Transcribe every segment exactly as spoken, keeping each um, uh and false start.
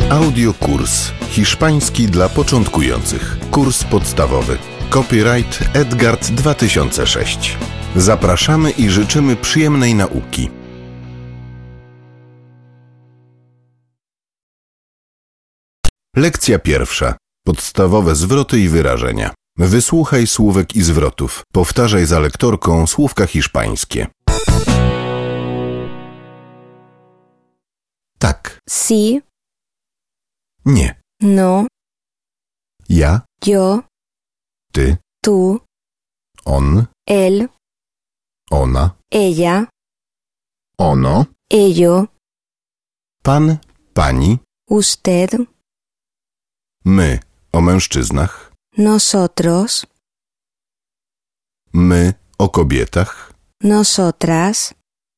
Audiokurs hiszpański dla początkujących. Kurs podstawowy. Copyright Edgard dwa tysiące sześć. Zapraszamy i życzymy przyjemnej nauki. Lekcja pierwsza. Podstawowe zwroty i wyrażenia. Wysłuchaj słówek i zwrotów. Powtarzaj za lektorką słówka hiszpańskie. Tak. Sí. Nie. No. Ja. Yo. Ty. Tú. On. Él. Ona. Ella. Ono. Ello. Pan. Pani. Usted. My. O mężczyznach. Nosotros. My. O kobietach. Nosotras.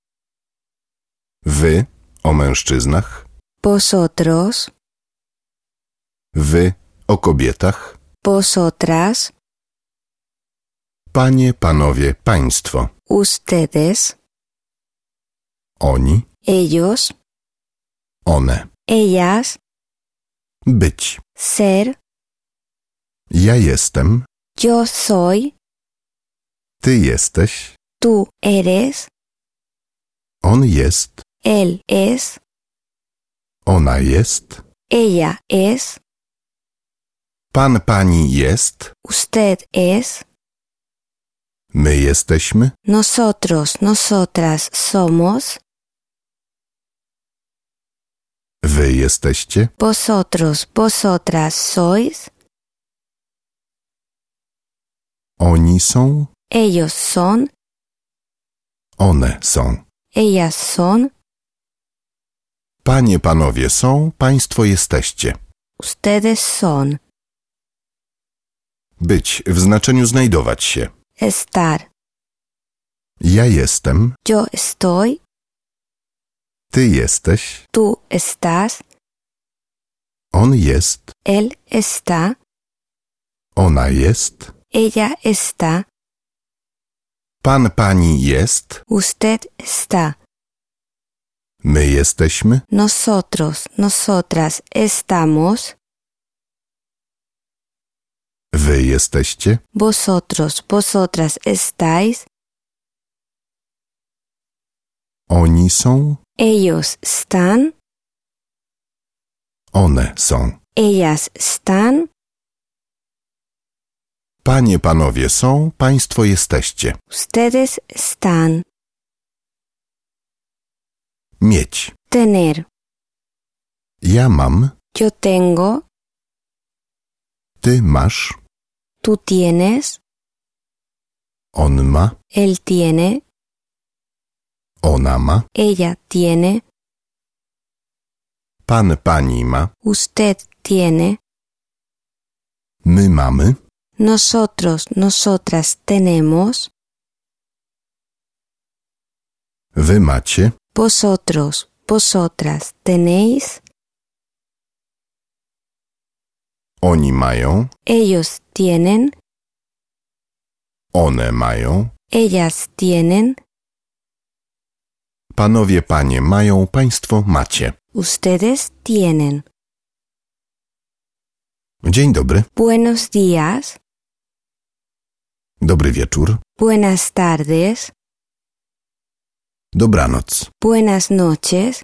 Wy. O mężczyznach. Vosotros. Wy. O kobietach. Vosotras. Panie, panowie, państwo. Ustedes. Oni. Ellos. One. Ellas. Być. Ser. Ja jestem. Yo soy. Ty jesteś. Tú eres. On jest. Él es. Ona jest. Ella es. Pan, pani jest. Usted es. My jesteśmy. Nosotros, nosotras somos. Wy jesteście. Vosotros, vosotras sois. Oni są. Ellos son. One są. Ellas son. Panie, panowie są. Państwo jesteście. Ustedes son. Być w znaczeniu znajdować się. Estar. Ja jestem. Yo estoy. Ty jesteś. Tú estás. On jest. Él está. Ona jest. Ella está. Pan, pani jest. Usted está. My jesteśmy. Nosotros, nosotras estamos. Wy jesteście. Vosotros, vosotras estáis. Oni są. Ellos están. One są. Ellas están. Panie, panowie są. Państwo jesteście. Ustedes están. Mieć. Tener. Ja mam. Yo tengo. Ty masz. Tú tienes. On ma. Él tiene. Ona ma. Ella tiene. Pan, pani ma. Usted tiene. My mamy. Nosotros, nosotras tenemos. Wy macie. Vosotros, vosotras tenéis. Oni mają. Ellos tienen. One mają. Ellas tienen. Panowie, panie mają. Państwo macie. Ustedes tienen. Dzień dobry. Buenos días. Dobry wieczór. Buenas tardes. Dobranoc. Buenas noches.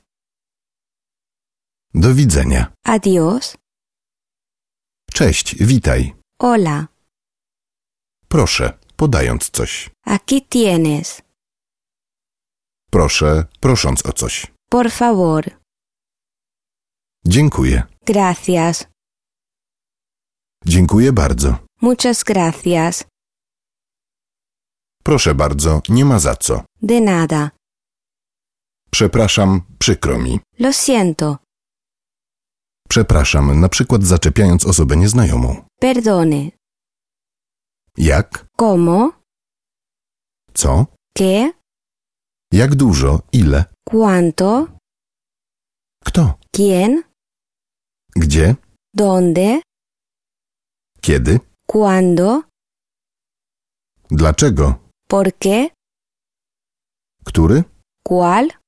Do widzenia. Adiós. Cześć, witaj. Hola. Proszę, podając coś. Aquí tienes. Proszę, prosząc o coś. Por favor. Dziękuję. Gracias. Dziękuję bardzo. Muchas gracias. Proszę bardzo, nie ma za co. De nada. Przepraszam, przykro mi. Lo siento. Przepraszam, na przykład zaczepiając osobę nieznajomą. Perdone. Jak? ¿Cómo? Co? ¿Qué? Jak dużo? Ile? ¿Cuánto? Kto? ¿Quién? Gdzie? ¿Dónde? Kiedy? ¿Cuándo? Dlaczego? ¿Por qué? Który? ¿Cuál?